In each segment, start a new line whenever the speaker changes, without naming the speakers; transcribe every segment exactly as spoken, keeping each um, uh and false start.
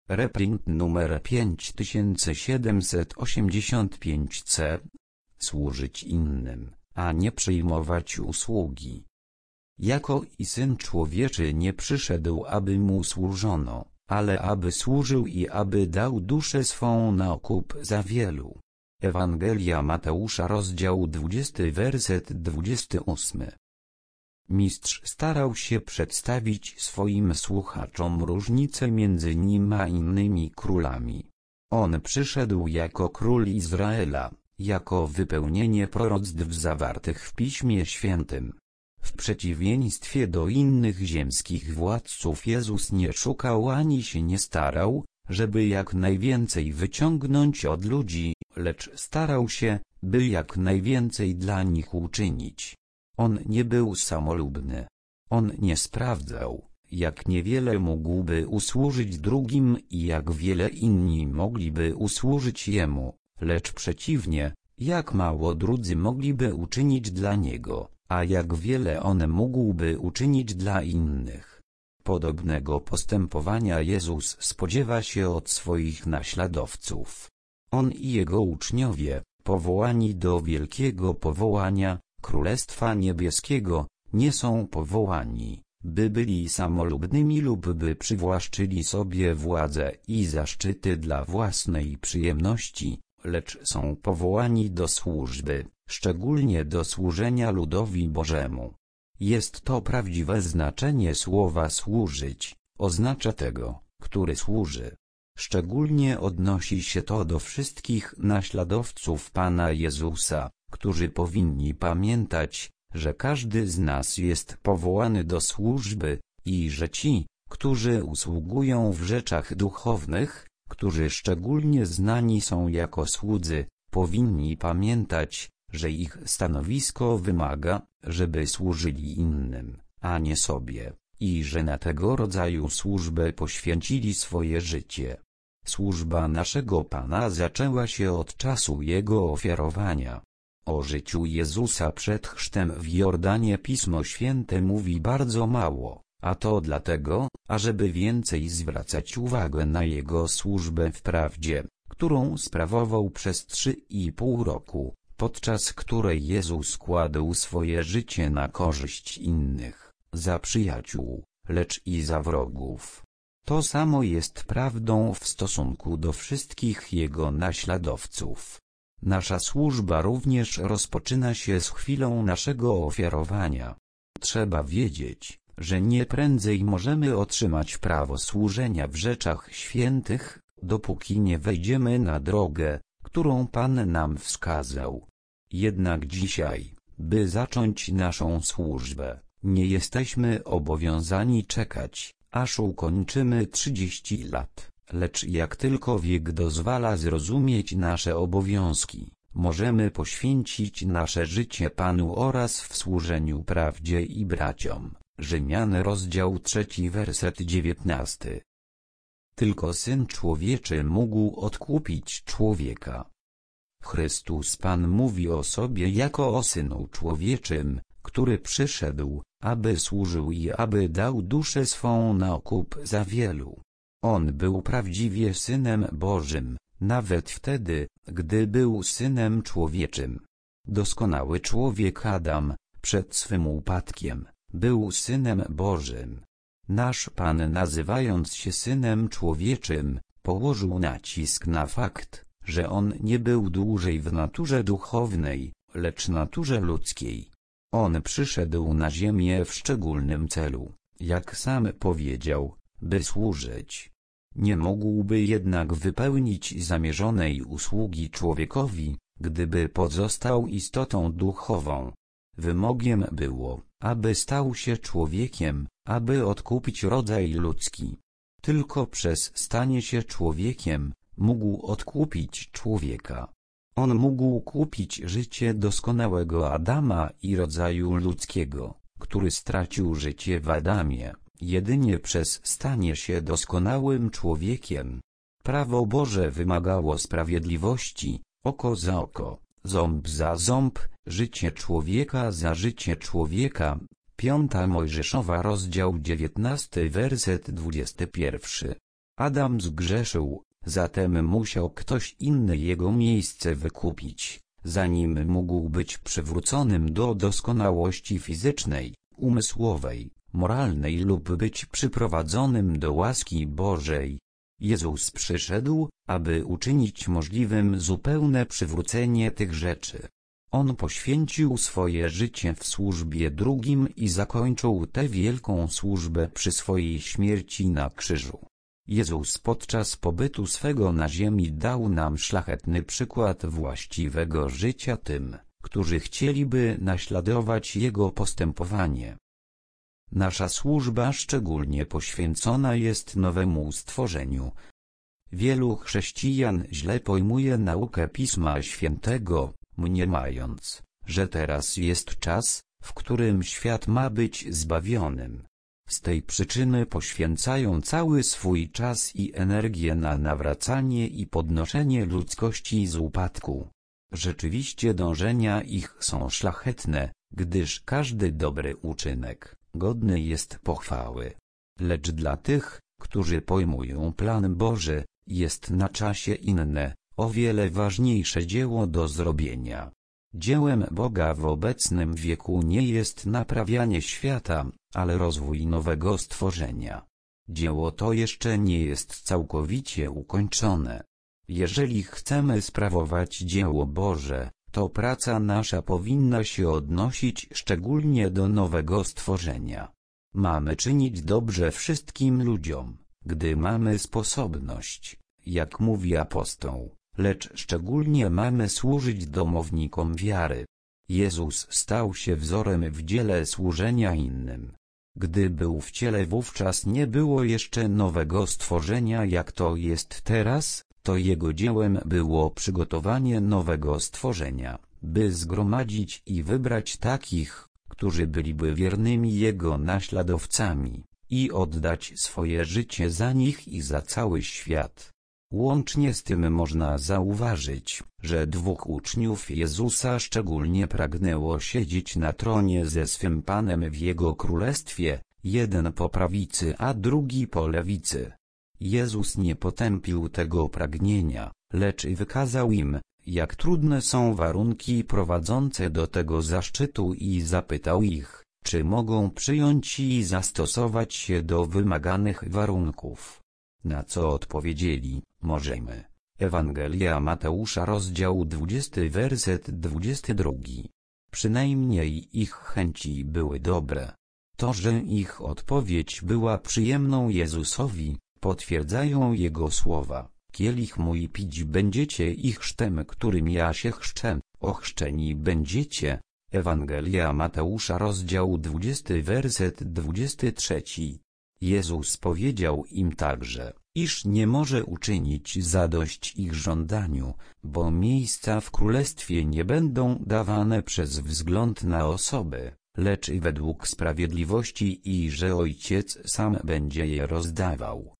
Reprint numer pięć tysięcy siedemset osiemdziesiąt pięć C. Służyć innym, a nie przyjmować usługi. Jako i Syn Człowieczy nie przyszedł, aby mu służono, ale aby służył i aby dał duszę swą na okup za wielu. Ewangelia Mateusza, rozdział dwudziesty, werset dwudziesty ósmy. Mistrz starał się przedstawić swoim słuchaczom różnicę między nim a innymi królami. On przyszedł jako król Izraela, jako wypełnienie proroctw zawartych w Piśmie Świętym. W przeciwieństwie do innych ziemskich władców, Jezus nie szukał ani się nie starał, żeby jak najwięcej wyciągnąć od ludzi, lecz starał się, by jak najwięcej dla nich uczynić. On nie był samolubny. On nie sprawdzał, jak niewiele mógłby usłużyć drugim i jak wiele inni mogliby usłużyć Jemu, lecz przeciwnie, jak mało drudzy mogliby uczynić dla Niego, a jak wiele On mógłby uczynić dla innych. Podobnego postępowania Jezus spodziewa się od swoich naśladowców. On i Jego uczniowie, powołani do wielkiego powołania, Królestwa Niebieskiego, nie są powołani, by byli samolubnymi lub by przywłaszczyli sobie władzę i zaszczyty dla własnej przyjemności, lecz są powołani do służby, szczególnie do służenia ludowi Bożemu. Jest to prawdziwe znaczenie słowa służyć, oznacza tego, który służy. Szczególnie odnosi się to do wszystkich naśladowców Pana Jezusa, którzy powinni pamiętać, że każdy z nas jest powołany do służby i że ci, którzy usługują w rzeczach duchownych, którzy szczególnie znani są jako słudzy, powinni pamiętać, że ich stanowisko wymaga, żeby służyli innym, a nie sobie, i że na tego rodzaju służbę poświęcili swoje życie. Służba naszego Pana zaczęła się od czasu Jego ofiarowania. O życiu Jezusa przed chrztem w Jordanie Pismo Święte mówi bardzo mało, a to dlatego, ażeby więcej zwracać uwagę na Jego służbę w prawdzie, którą sprawował przez trzy i pół roku, podczas której Jezus kładł swoje życie na korzyść innych, za przyjaciół, lecz i za wrogów. To samo jest prawdą w stosunku do wszystkich Jego naśladowców. Nasza służba również rozpoczyna się z chwilą naszego ofiarowania. Trzeba wiedzieć, że nie prędzej możemy otrzymać prawo służenia w rzeczach świętych, dopóki nie wejdziemy na drogę, którą Pan nam wskazał. Jednak dzisiaj, by zacząć naszą służbę, nie jesteśmy obowiązani czekać, aż ukończymy trzydzieści lat, lecz jak tylko wiek dozwala zrozumieć nasze obowiązki, możemy poświęcić nasze życie Panu oraz w służeniu prawdzie i braciom. Rzymian, rozdział trzeci, werset dziewiętnasty. Tylko Syn Człowieczy mógł odkupić człowieka. Chrystus Pan mówi o sobie jako o Synu Człowieczym, który przyszedł, aby służył i aby dał duszę swą na okup za wielu. On był prawdziwie Synem Bożym, nawet wtedy, gdy był Synem Człowieczym. Doskonały człowiek Adam, przed swym upadkiem, był Synem Bożym. Nasz Pan, nazywając się Synem Człowieczym, położył nacisk na fakt, że On nie był dłużej w naturze duchownej, lecz naturze ludzkiej. On przyszedł na ziemię w szczególnym celu, jak sam powiedział, by służyć. Nie mógłby jednak wypełnić zamierzonej usługi człowiekowi, gdyby pozostał istotą duchową. Wymogiem było, aby stał się człowiekiem, aby odkupić rodzaj ludzki. Tylko przez stanie się człowiekiem mógł odkupić człowieka. On mógł kupić życie doskonałego Adama i rodzaju ludzkiego, który stracił życie w Adamie, jedynie przez stanie się doskonałym człowiekiem. Prawo Boże wymagało sprawiedliwości, oko za oko, ząb za ząb, życie człowieka za życie człowieka. Piąta Mojżeszowa, rozdział dziewiętnasty, werset dwudziesty pierwszy. Adam zgrzeszył, zatem musiał ktoś inny jego miejsce wykupić, zanim mógł być przywróconym do doskonałości fizycznej, umysłowej, moralnej lub być przyprowadzonym do łaski Bożej. Jezus przyszedł, aby uczynić możliwym zupełne przywrócenie tych rzeczy. On poświęcił swoje życie w służbie drugim i zakończył tę wielką służbę przy swojej śmierci na krzyżu. Jezus podczas pobytu swego na ziemi dał nam szlachetny przykład właściwego życia tym, którzy chcieliby naśladować Jego postępowanie. Nasza służba szczególnie poświęcona jest nowemu stworzeniu. Wielu chrześcijan źle pojmuje naukę Pisma Świętego, mniemając, że teraz jest czas, w którym świat ma być zbawionym. Z tej przyczyny poświęcają cały swój czas i energię na nawracanie i podnoszenie ludzkości z upadku. Rzeczywiście dążenia ich są szlachetne, gdyż każdy dobry uczynek godny jest pochwały. Lecz dla tych, którzy pojmują plan Boży, jest na czasie inne, o wiele ważniejsze dzieło do zrobienia. Dziełem Boga w obecnym wieku nie jest naprawianie świata, ale rozwój nowego stworzenia. Dzieło to jeszcze nie jest całkowicie ukończone. Jeżeli chcemy sprawować dzieło Boże, to praca nasza powinna się odnosić szczególnie do nowego stworzenia. Mamy czynić dobrze wszystkim ludziom, gdy mamy sposobność, jak mówi apostoł, lecz szczególnie mamy służyć domownikom wiary. Jezus stał się wzorem w dziele służenia innym. Gdy był w ciele, wówczas nie było jeszcze nowego stworzenia jak to jest teraz, to Jego dziełem było przygotowanie nowego stworzenia, by zgromadzić i wybrać takich, którzy byliby wiernymi Jego naśladowcami, i oddać swoje życie za nich i za cały świat. Łącznie z tym można zauważyć, że dwóch uczniów Jezusa szczególnie pragnęło siedzieć na tronie ze swym Panem w Jego królestwie, jeden po prawicy a drugi po lewicy. Jezus nie potępił tego pragnienia, lecz wykazał im, jak trudne są warunki prowadzące do tego zaszczytu i zapytał ich, czy mogą przyjąć i zastosować się do wymaganych warunków. Na co odpowiedzieli, możemy. Ewangelia Mateusza rozdział dwudziesty werset dwudziesty drugi. Przynajmniej ich chęci były dobre. To, że ich odpowiedź była przyjemną Jezusowi, potwierdzają Jego słowa. Kielich mój pić będziecie i chrztem, którym ja się chrzczę, ochrzczeni będziecie. Ewangelia Mateusza rozdział dwudziesty werset dwudziesty trzeci. Jezus powiedział im także, iż nie może uczynić zadość ich żądaniu, bo miejsca w królestwie nie będą dawane przez wzgląd na osoby, lecz i według sprawiedliwości i że Ojciec sam będzie je rozdawał.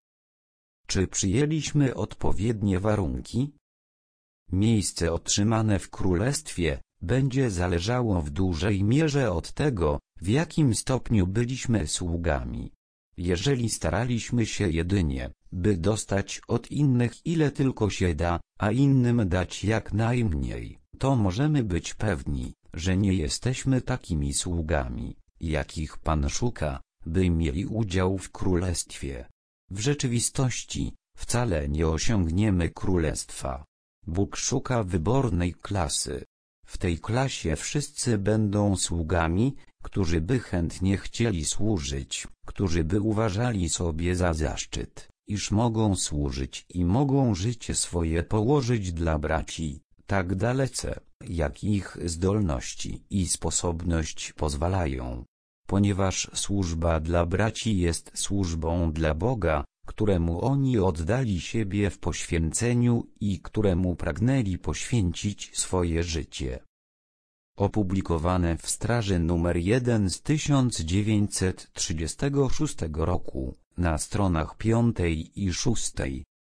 Czy przyjęliśmy odpowiednie warunki? Miejsce otrzymane w królestwie będzie zależało w dużej mierze od tego, w jakim stopniu byliśmy sługami. Jeżeli staraliśmy się jedynie, by dostać od innych ile tylko się da, a innym dać jak najmniej, to możemy być pewni, że nie jesteśmy takimi sługami, jakich Pan szuka, by mieli udział w królestwie. W rzeczywistości, wcale nie osiągniemy królestwa. Bóg szuka wybornej klasy. W tej klasie wszyscy będą sługami, którzy by chętnie chcieli służyć, którzy by uważali sobie za zaszczyt, iż mogą służyć i mogą życie swoje położyć dla braci, tak dalece, jak ich zdolności i sposobność pozwalają. Ponieważ służba dla braci jest służbą dla Boga, któremu oni oddali siebie w poświęceniu i któremu pragnęli poświęcić swoje życie. Opublikowane w Straży numer jeden z tysiąc dziewięćset trzydziestego szóstego roku, na stronach piątej i szóstej.